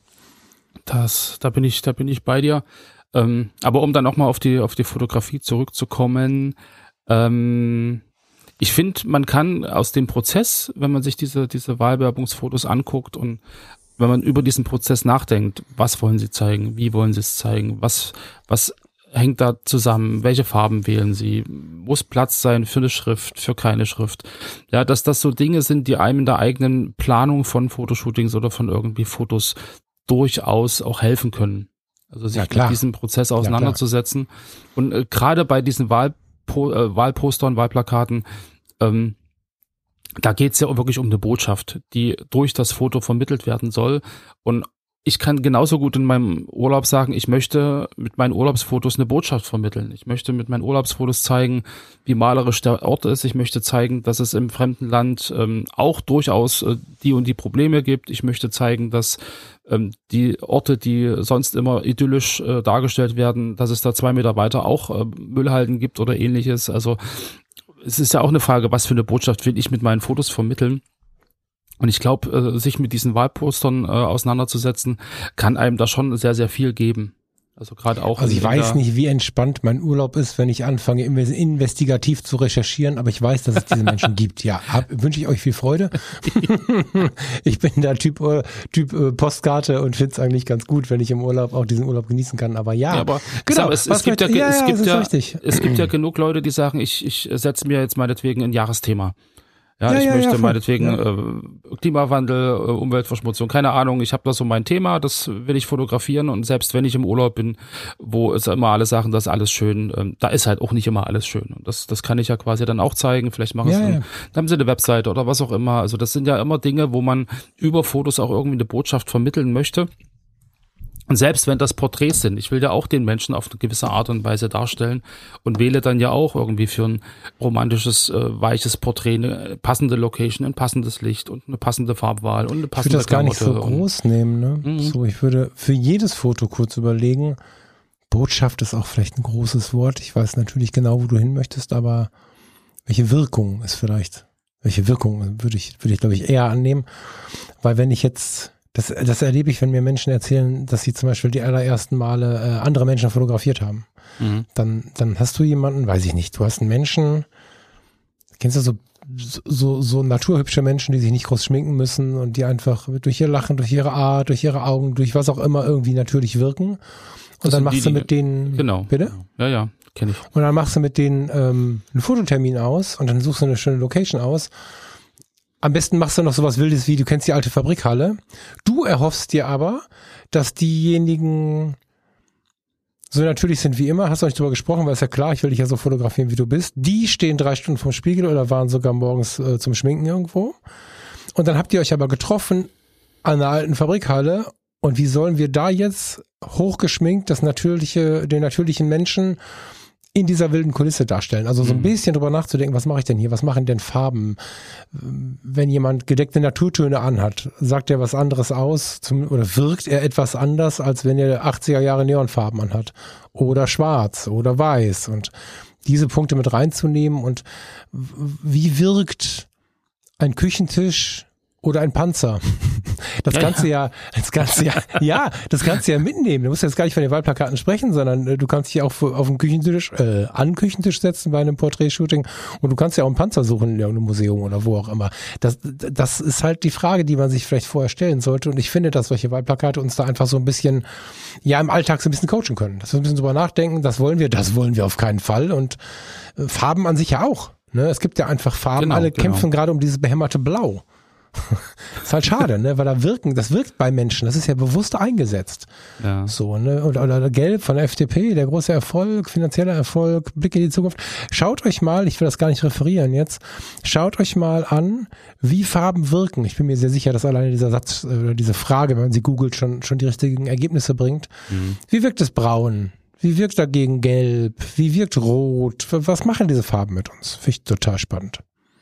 Das, da bin ich, da bin ich bei dir. Ähm, aber um dann nochmal auf die, auf die Fotografie zurückzukommen, ähm, ich finde, man kann aus dem Prozess, wenn man sich diese, diese Wahlwerbungsfotos anguckt und wenn man über diesen Prozess nachdenkt, was wollen sie zeigen, wie wollen sie es zeigen, was, was hängt da zusammen, welche Farben wählen sie, muss Platz sein für eine Schrift, für keine Schrift. Ja, dass das so Dinge sind, die einem in der eigenen Planung von Fotoshootings oder von irgendwie Fotos durchaus auch helfen können. Also sich ja, mit diesem Prozess auseinanderzusetzen. Ja, und äh, gerade bei diesen Wahlpo- äh, Wahlpostern, Wahlplakaten, ähm, da geht's ja wirklich um eine Botschaft, die durch das Foto vermittelt werden soll. Und ich kann genauso gut in meinem Urlaub sagen, ich möchte mit meinen Urlaubsfotos eine Botschaft vermitteln. Ich möchte mit meinen Urlaubsfotos zeigen, wie malerisch der Ort ist. Ich möchte zeigen, dass es im fremden Land ähm, auch durchaus äh, die und die Probleme gibt. Ich möchte zeigen, dass ähm, die Orte, die sonst immer idyllisch äh, dargestellt werden, dass es da zwei Meter weiter auch äh, Müllhalden gibt oder ähnliches. Also es ist ja auch eine Frage, was für eine Botschaft will ich mit meinen Fotos vermitteln. Und ich glaube, äh, sich mit diesen Wahlpostern äh, auseinanderzusetzen, kann einem da schon sehr, sehr viel geben. Also gerade auch. Also ich weiß nicht, wie entspannt mein Urlaub ist, wenn ich anfange, investigativ zu recherchieren, aber ich weiß, dass es diese Menschen gibt. Ja, hab, wünsche ich euch viel Freude. Ich bin da Typ, äh, typ äh, Postkarte und finde es eigentlich ganz gut, wenn ich im Urlaub auch diesen Urlaub genießen kann. Aber ja, ja aber genau. Es, es, gibt ja, ja, es, ja, gibt ja, richtig. es gibt ja genug Leute, die sagen, ich, ich setze mir jetzt meinetwegen ein Jahresthema. Ja, ja, ich ja, möchte ja, meinetwegen ja. äh, Klimawandel, äh, Umweltverschmutzung, keine Ahnung, ich habe da so mein Thema, das will ich fotografieren und selbst wenn ich im Urlaub bin, wo es immer alle sagen, das ist alles schön, ähm, da ist halt auch nicht immer alles schön und das das kann ich ja quasi dann auch zeigen, vielleicht machen ja, sie, ja. dann haben sie eine Webseite oder was auch immer, also das sind ja immer Dinge, wo man über Fotos auch irgendwie eine Botschaft vermitteln möchte. Und selbst wenn das Porträts sind, ich will ja auch den Menschen auf eine gewisse Art und Weise darstellen und wähle dann ja auch irgendwie für ein romantisches, äh, weiches Porträt eine passende Location, ein passendes Licht und eine passende Farbwahl und eine passende Klamotte. Ich würde das gar nicht so groß nehmen, ne? Mhm. So, ich würde für jedes Foto kurz überlegen, Botschaft ist auch vielleicht ein großes Wort. Ich weiß natürlich genau, wo du hin möchtest, aber welche Wirkung ist vielleicht, welche Wirkung würde ich, würde ich glaube ich eher annehmen, weil wenn ich jetzt Das, das erlebe ich, wenn mir Menschen erzählen, dass sie zum Beispiel die allerersten Male äh, andere Menschen fotografiert haben. Mhm. Dann, dann hast du jemanden, weiß ich nicht, du hast einen Menschen, kennst du so, so, so naturhübsche Menschen, die sich nicht groß schminken müssen und die einfach durch ihr Lachen, durch ihre Art, durch ihre Augen, durch was auch immer irgendwie natürlich wirken. Und das dann machst die, du mit denen, genau. Bitte? Ja, ja, kenne ich. Und dann machst du mit denen ähm, einen Fototermin aus und dann suchst du eine schöne Location aus. Am besten machst du noch sowas Wildes wie, du kennst die alte Fabrikhalle. Du erhoffst dir aber, dass diejenigen so natürlich sind wie immer, hast du nicht drüber gesprochen, weil ist ja klar, ich will dich ja so fotografieren, wie du bist. Die stehen drei Stunden vorm Spiegel oder waren sogar morgens äh, zum Schminken irgendwo. Und dann habt ihr euch aber getroffen an der alten Fabrikhalle. Und wie sollen wir da jetzt hochgeschminkt das natürliche, den natürlichen Menschen in dieser wilden Kulisse darstellen. Also so ein bisschen drüber nachzudenken, was mache ich denn hier? Was machen denn Farben? Wenn jemand gedeckte Naturtöne anhat, sagt er was anderes aus zum, oder wirkt er etwas anders, als wenn er achtziger Jahre Neonfarben anhat? Oder schwarz oder weiß. Und diese Punkte mit reinzunehmen und wie wirkt ein Küchentisch oder ein Panzer? Das ja, kannst ja. du ja, das kannst du ja, ja, das kannst du ja mitnehmen. Du musst jetzt gar nicht von den Wahlplakaten sprechen, sondern äh, du kannst dich auch auf den Küchentisch, äh, an den Küchentisch setzen bei einem Porträtshooting und du kannst ja auch einen Panzer suchen in irgendeinem Museum oder wo auch immer. Das, das ist halt die Frage, die man sich vielleicht vorher stellen sollte und ich finde, dass solche Wahlplakate uns da einfach so ein bisschen, ja, im Alltag so ein bisschen coachen können. Dass wir ein bisschen drüber nachdenken, das wollen wir, das wollen wir auf keinen Fall und äh, Farben an sich ja auch. Ne? Es gibt ja einfach Farben, genau, alle genau. kämpfen gerade um dieses behämmerte Blau. Ist halt schade, ne, weil da wirken, das wirkt bei Menschen, das ist ja bewusst eingesetzt. Ja. So, ne, oder, oder Gelb von der F D P, der große Erfolg, finanzieller Erfolg, Blick in die Zukunft. Schaut euch mal, ich will das gar nicht referieren jetzt, schaut euch mal an, wie Farben wirken. Ich bin mir sehr sicher, dass alleine dieser Satz, oder diese Frage, wenn man sie googelt, schon, schon die richtigen Ergebnisse bringt. Mhm. Wie wirkt es braun? Wie wirkt dagegen Gelb? Wie wirkt Rot? Was machen diese Farben mit uns? Finde ich total spannend.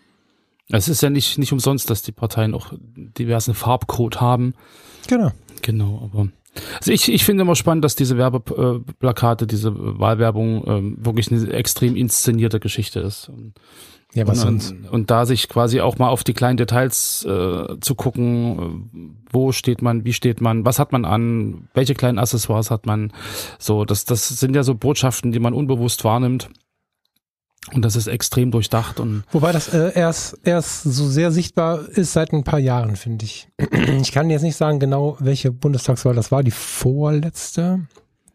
Es ist ja nicht, nicht umsonst, dass die Parteien auch diversen Farbcode haben. Genau. Genau, aber also ich, ich finde immer spannend, dass diese Werbeplakate, diese Wahlwerbung ähm, wirklich eine extrem inszenierte Geschichte ist. Und, ja, was und, sonst? Und da sich quasi auch mal auf die kleinen Details äh, zu gucken, wo steht man, wie steht man, was hat man an, welche kleinen Accessoires hat man. So, das, das sind ja so Botschaften, die man unbewusst wahrnimmt. Und das ist extrem durchdacht. Und wobei das äh, erst erst so sehr sichtbar ist seit ein paar Jahren, finde ich. Ich kann jetzt nicht sagen genau, welche Bundestagswahl das war. Die vorletzte?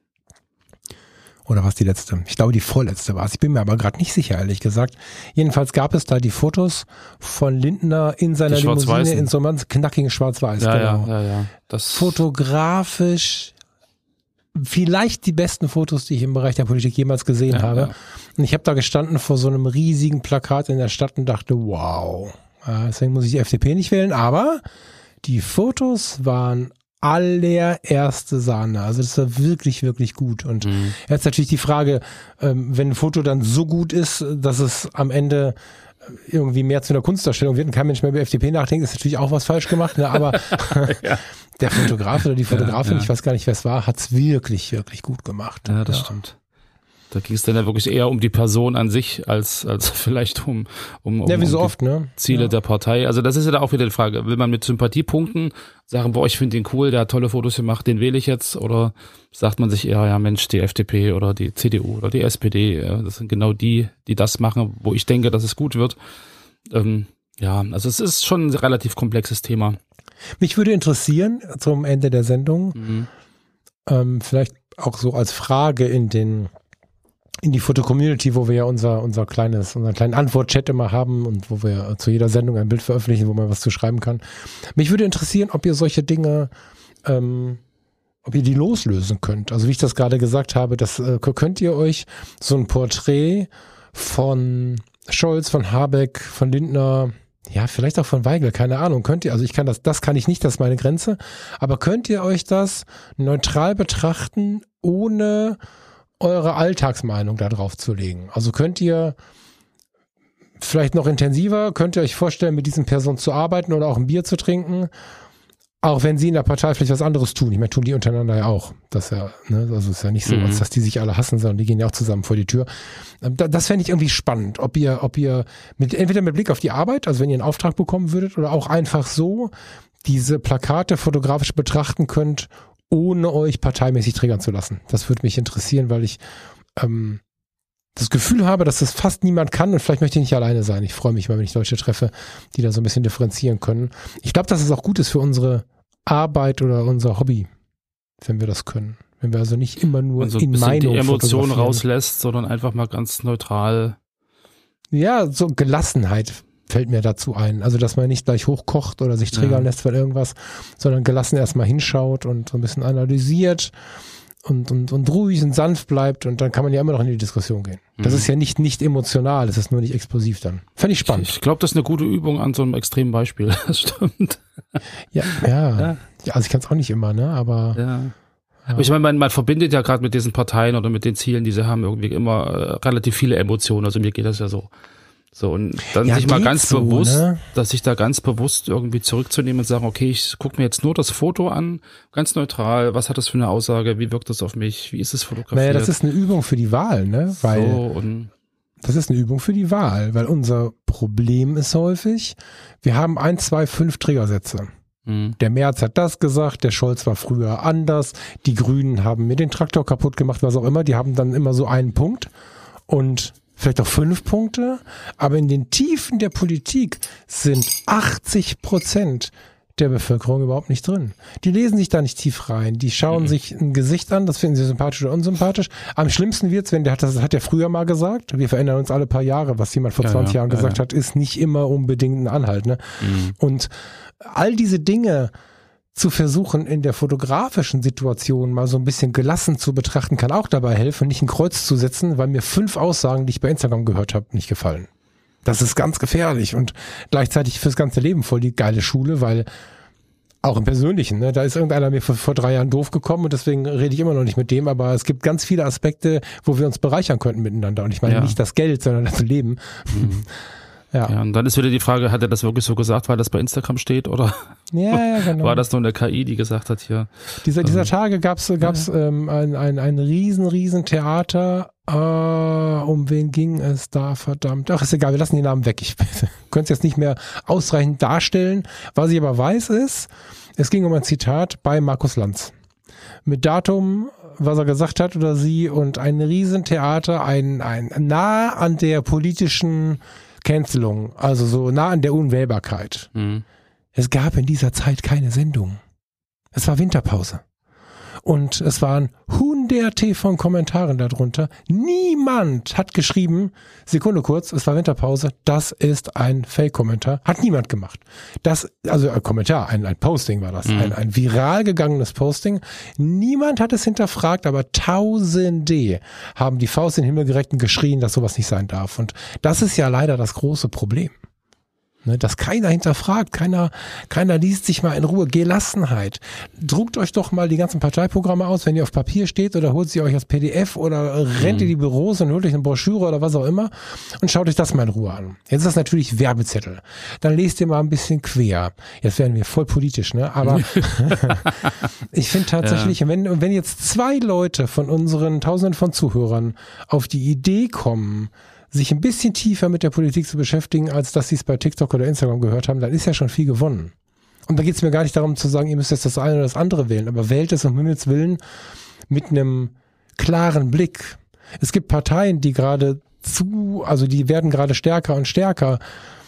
Oder was die letzte? Ich glaube, die vorletzte war es. Ich bin mir aber gerade nicht sicher, ehrlich gesagt. Jedenfalls gab es da die Fotos von Lindner in seiner Limousine in so einem knackigen Schwarz-Weiß. Ja, genau. ja, ja, ja. Das fotografisch vielleicht die besten Fotos, die ich im Bereich der Politik jemals gesehen ja, habe. Ja. Und ich habe da gestanden vor so einem riesigen Plakat in der Stadt und dachte, wow. Deswegen muss ich die F D P nicht wählen, aber die Fotos waren allererste Sahne. Also das war wirklich, wirklich gut. Und mhm. jetzt natürlich die Frage, ähm, wenn ein Foto dann so gut ist, dass es am Ende irgendwie mehr zu einer Kunstdarstellung wird und kein Mensch mehr über F D P nachdenkt, ist natürlich auch was falsch gemacht. Ne? Aber ja. der Fotograf oder die Fotografin, ja, ja. ich weiß gar nicht, wer es war, hat es wirklich, wirklich gut gemacht. Ja, das ja. stimmt. Da ging es dann ja wirklich eher um die Person an sich, als als vielleicht um um, um, ja, wie so um oft, ne? Ziele ja. der Partei. Also das ist ja da auch wieder die Frage, will man mit Sympathie punkten, sagen, boah, ich finde den cool, der hat tolle Fotos gemacht, den wähle ich jetzt, oder sagt man sich eher, ja Mensch, die F D P oder die C D U oder die S P D, ja, das sind genau die, die das machen, wo ich denke, dass es gut wird. Ähm, ja, also es ist schon ein relativ komplexes Thema. Mich würde interessieren, zum Ende der Sendung, mhm. ähm, vielleicht auch so als Frage in den in die Foto-Community, wo wir ja unser unser kleines, unseren kleinen Antwort-Chat immer haben und wo wir zu jeder Sendung ein Bild veröffentlichen, wo man was zu schreiben kann. Mich würde interessieren, ob ihr solche Dinge, ähm, ob ihr die loslösen könnt. Also wie ich das gerade gesagt habe, das äh, könnt ihr euch so ein Porträt von Scholz, von Habeck, von Lindner, ja, vielleicht auch von Weigel, keine Ahnung, könnt ihr, also ich kann das, das kann ich nicht, das ist meine Grenze, aber könnt ihr euch das neutral betrachten, ohne eure Alltagsmeinung da drauf zu legen? Also könnt ihr vielleicht noch intensiver, könnt ihr euch vorstellen, mit diesen Personen zu arbeiten oder auch ein Bier zu trinken, auch wenn sie in der Partei vielleicht was anderes tun. Ich meine, tun die untereinander ja auch. Das ja, ne, also ist ja nicht so, mhm. als dass die sich alle hassen, sondern die gehen ja auch zusammen vor die Tür. Das fände ich irgendwie spannend, ob ihr, ob ihr mit, entweder mit Blick auf die Arbeit, also wenn ihr einen Auftrag bekommen würdet, oder auch einfach so diese Plakate fotografisch betrachten könnt, ohne euch parteimäßig triggern zu lassen. Das würde mich interessieren, weil ich ähm, das Gefühl habe, dass das fast niemand kann und vielleicht möchte ich nicht alleine sein. Ich freue mich mal, wenn ich Leute treffe, die da so ein bisschen differenzieren können. Ich glaube, dass es auch gut ist für unsere Arbeit oder unser Hobby, wenn wir das können. Wenn wir also nicht immer nur also in ein Meinung die Emotionen rauslässt, sondern einfach mal ganz neutral. Ja, so Gelassenheit fällt mir dazu ein. Also, dass man nicht gleich hochkocht oder sich triggern ja. lässt von irgendwas, sondern gelassen erstmal hinschaut und so ein bisschen analysiert und, und, und ruhig und sanft bleibt und dann kann man ja immer noch in die Diskussion gehen. Das mhm. ist ja nicht, nicht emotional, das ist nur nicht explosiv dann. Fände ich spannend. Ich, ich glaube, das ist eine gute Übung an so einem extremen Beispiel. Das stimmt. Ja, ja. ja. ja also ich kann es auch nicht immer, ne, aber... Ja. Aber ich meine, man, man verbindet ja gerade mit diesen Parteien oder mit den Zielen, die sie haben, irgendwie immer äh, relativ viele Emotionen. Also mir geht das ja so. So, und dann ja, sich mal ganz so, bewusst, ne? dass sich da ganz bewusst irgendwie zurückzunehmen und sagen, okay, ich gucke mir jetzt nur das Foto an, ganz neutral, was hat das für eine Aussage, wie wirkt das auf mich, wie ist es fotografiert? Naja, das ist eine Übung für die Wahl, ne? Weil so, und das ist eine Übung für die Wahl, weil unser Problem ist häufig, wir haben ein, zwei, fünf Triggersätze. Mhm. Der Merz hat das gesagt, der Scholz war früher anders, die Grünen haben mir den Traktor kaputt gemacht, was auch immer, die haben dann immer so einen Punkt und vielleicht auch fünf Punkte, aber in den Tiefen der Politik sind achtzig Prozent der Bevölkerung überhaupt nicht drin. Die lesen sich da nicht tief rein, die schauen mhm. sich ein Gesicht an, das finden sie sympathisch oder unsympathisch. Am schlimmsten wird's, wenn der hat, das hat der früher mal gesagt, wir verändern uns alle paar Jahre, was jemand vor ja, zwanzig ja, Jahren ja, gesagt ja. hat, ist nicht immer unbedingt ein Anhalt. Ne? Mhm. Und all diese Dinge zu versuchen, in der fotografischen Situation mal so ein bisschen gelassen zu betrachten, kann auch dabei helfen, nicht ein Kreuz zu setzen, weil mir fünf Aussagen, die ich bei Instagram gehört habe, nicht gefallen. Das ist ganz gefährlich und gleichzeitig fürs ganze Leben voll die geile Schule, weil auch im Persönlichen, ne, da ist irgendeiner mir vor, vor drei Jahren doof gekommen und deswegen rede ich immer noch nicht mit dem, aber es gibt ganz viele Aspekte, wo wir uns bereichern könnten miteinander und ich meine ja. nicht das Geld, sondern das Leben. Mhm. Ja. ja, und dann ist wieder die Frage, hat er das wirklich so gesagt, weil das bei Instagram steht oder ja, ja, genau. war das nur eine K I, die gesagt hat hier? Dieser, dieser Tage gab's gab's ja. ähm, ein, ein, ein riesen, riesen Theater. Äh, um wen ging es da, verdammt? Ach, ist egal, wir lassen die Namen weg. Ich könnte es jetzt nicht mehr ausreichend darstellen. Was ich aber weiß ist, es ging um ein Zitat bei Markus Lanz. Mit Datum, was er gesagt hat oder sie und ein riesen Theater, ein, ein nah an der politischen Cancelung, also so nah an der Unwählbarkeit. Mhm. Es gab in dieser Zeit keine Sendung. Es war Winterpause. Und es waren hunderte von Kommentaren darunter. Niemand hat geschrieben, Sekunde kurz, es war Winterpause, das ist ein Fake-Kommentar. Hat niemand gemacht. Das, also ein Kommentar, ein, ein Posting war das, mhm. ein, ein viral gegangenes Posting. Niemand hat es hinterfragt, aber Tausende haben die Faust in den Himmel gereckt und geschrien, dass sowas nicht sein darf. Und das ist ja leider das große Problem. Ne, dass keiner hinterfragt, keiner, keiner liest sich mal in Ruhe. Gelassenheit. Druckt euch doch mal die ganzen Parteiprogramme aus, wenn ihr auf Papier steht, oder holt sie euch als P D F oder rennt mhm. in die Büros und holt euch eine Broschüre oder was auch immer und schaut euch das mal in Ruhe an. Jetzt ist das natürlich Werbezettel. Dann lest ihr mal ein bisschen quer. Jetzt werden wir voll politisch, ne? Aber ich finde tatsächlich, ja. wenn, wenn jetzt zwei Leute von unseren Tausenden von Zuhörern auf die Idee kommen, sich ein bisschen tiefer mit der Politik zu beschäftigen, als dass sie es bei TikTok oder Instagram gehört haben, dann ist ja schon viel gewonnen. Und da geht es mir gar nicht darum zu sagen, ihr müsst jetzt das eine oder das andere wählen, aber wählt es um Himmels Willen mit einem klaren Blick. Es gibt Parteien, die gerade zu, also die werden gerade stärker und stärker.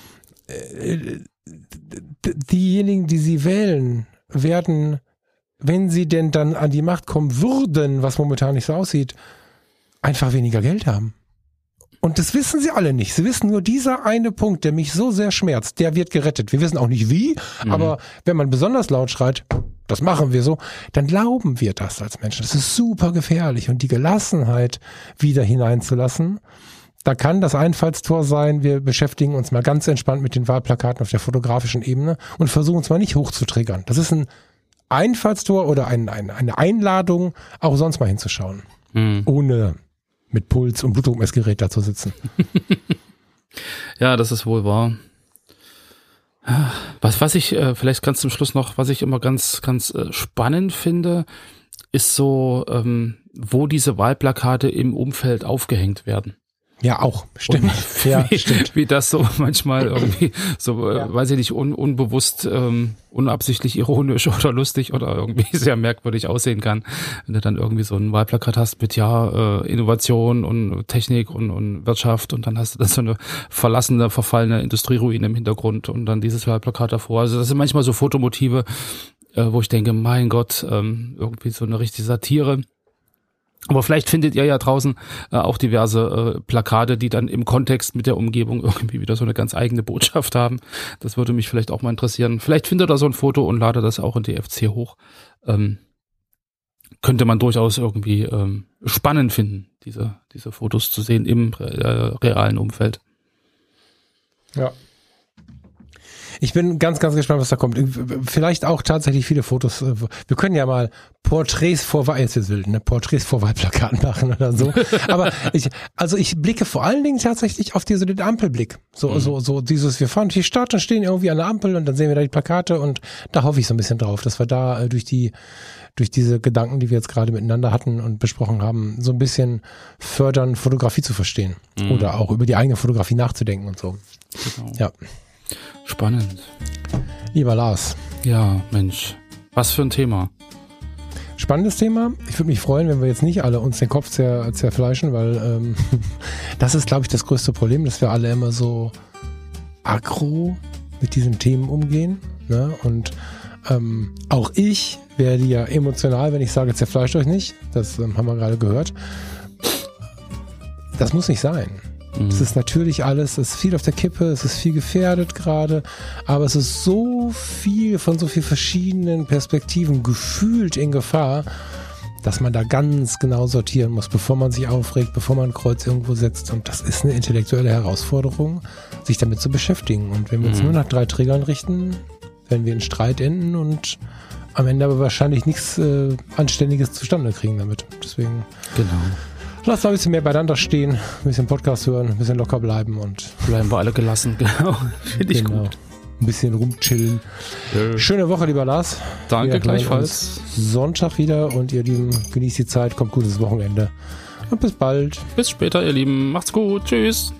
Diejenigen, die sie wählen, werden, wenn sie denn dann an die Macht kommen würden, was momentan nicht so aussieht, einfach weniger Geld haben. Und das wissen sie alle nicht. Sie wissen nur, dieser eine Punkt, der mich so sehr schmerzt, der wird gerettet. Wir wissen auch nicht wie, mhm. aber wenn man besonders laut schreit, das machen wir so, dann glauben wir das als Menschen. Das ist super gefährlich. Und die Gelassenheit wieder hineinzulassen, da kann das Einfallstor sein, wir beschäftigen uns mal ganz entspannt mit den Wahlplakaten auf der fotografischen Ebene und versuchen uns mal nicht hochzutriggern. Das ist ein Einfallstor oder ein, ein, eine Einladung, auch sonst mal hinzuschauen. Mhm. Ohne mit Puls- und Blutdruckmessgerät da zu sitzen. Ja, das ist wohl wahr. Was, was ich, äh, vielleicht ganz zum Schluss noch, was ich immer ganz, ganz äh, spannend finde, ist so, ähm, wo diese Wahlplakate im Umfeld aufgehängt werden. Ja, auch, stimmt. Und ja, wie, stimmt. Wie das so manchmal irgendwie so, ja. äh, weiß ich nicht, un, unbewusst, ähm, unabsichtlich ironisch oder lustig oder irgendwie sehr merkwürdig aussehen kann, wenn du dann irgendwie so ein Wahlplakat hast mit, ja, äh, Innovation und Technik und, und Wirtschaft und dann hast du dann so eine verlassene, verfallene Industrieruine im Hintergrund und dann dieses Wahlplakat davor. Also das sind manchmal so Fotomotive, äh, wo ich denke, mein Gott, ähm, irgendwie so eine richtige Satire. Aber vielleicht findet ihr ja draußen äh, auch diverse äh, Plakate, die dann im Kontext mit der Umgebung irgendwie wieder so eine ganz eigene Botschaft haben. Das würde mich vielleicht auch mal interessieren. Vielleicht findet ihr so ein Foto und ladet das auch in die F C hoch. Ähm, könnte man durchaus irgendwie ähm, spannend finden, diese diese Fotos zu sehen im äh, realen Umfeld. Ja. Ich bin ganz, ganz gespannt, was da kommt. Vielleicht auch tatsächlich viele Fotos. Wir können ja mal Porträts vor Wahl, jetzt ist wild, ne? Porträts vor Wahlplakaten machen oder so. Aber ich, also ich blicke vor allen Dingen tatsächlich auf diese, den Ampelblick. So, mhm. so, so dieses, wir fahren die Stadt und stehen irgendwie an der Ampel und dann sehen wir da die Plakate und da hoffe ich so ein bisschen drauf, dass wir da durch die, durch diese Gedanken, die wir jetzt gerade miteinander hatten und besprochen haben, so ein bisschen fördern, Fotografie zu verstehen. Mhm. Oder auch über die eigene Fotografie nachzudenken und so. Genau. Ja. Spannend. Lieber Lars. Ja, Mensch. Was für ein Thema. Spannendes Thema. Ich würde mich freuen, wenn wir jetzt nicht alle uns den Kopf zer, zerfleischen, weil ähm, das ist, glaube ich, das größte Problem, dass wir alle immer so aggro mit diesen Themen umgehen. Ne? Und ähm, auch ich werde ja emotional, wenn ich sage, zerfleischt euch nicht. Das ähm, haben wir gerade gehört. Das muss nicht sein. Es ist natürlich alles, es ist viel auf der Kippe, es ist viel gefährdet gerade, aber es ist so viel von so vielen verschiedenen Perspektiven gefühlt in Gefahr, dass man da ganz genau sortieren muss, bevor man sich aufregt, bevor man ein Kreuz irgendwo setzt. Und das ist eine intellektuelle Herausforderung, sich damit zu beschäftigen. Und wenn wir uns mhm. nur nach drei Triggern richten, werden wir in Streit enden und am Ende aber wahrscheinlich nichts äh, Anständiges zustande kriegen damit. Deswegen... Genau. Lass mal ein bisschen mehr beieinander stehen, ein bisschen Podcast hören, ein bisschen locker bleiben und bleiben wir alle gelassen, genau. Finde ich genau. gut. Ein bisschen rumchillen. Ja. Schöne Woche, lieber Lars. Danke, wir gleichfalls. Sonntag wieder und ihr Lieben, genießt die Zeit, kommt gutes Wochenende und bis bald. Bis später, ihr Lieben. Macht's gut. Tschüss.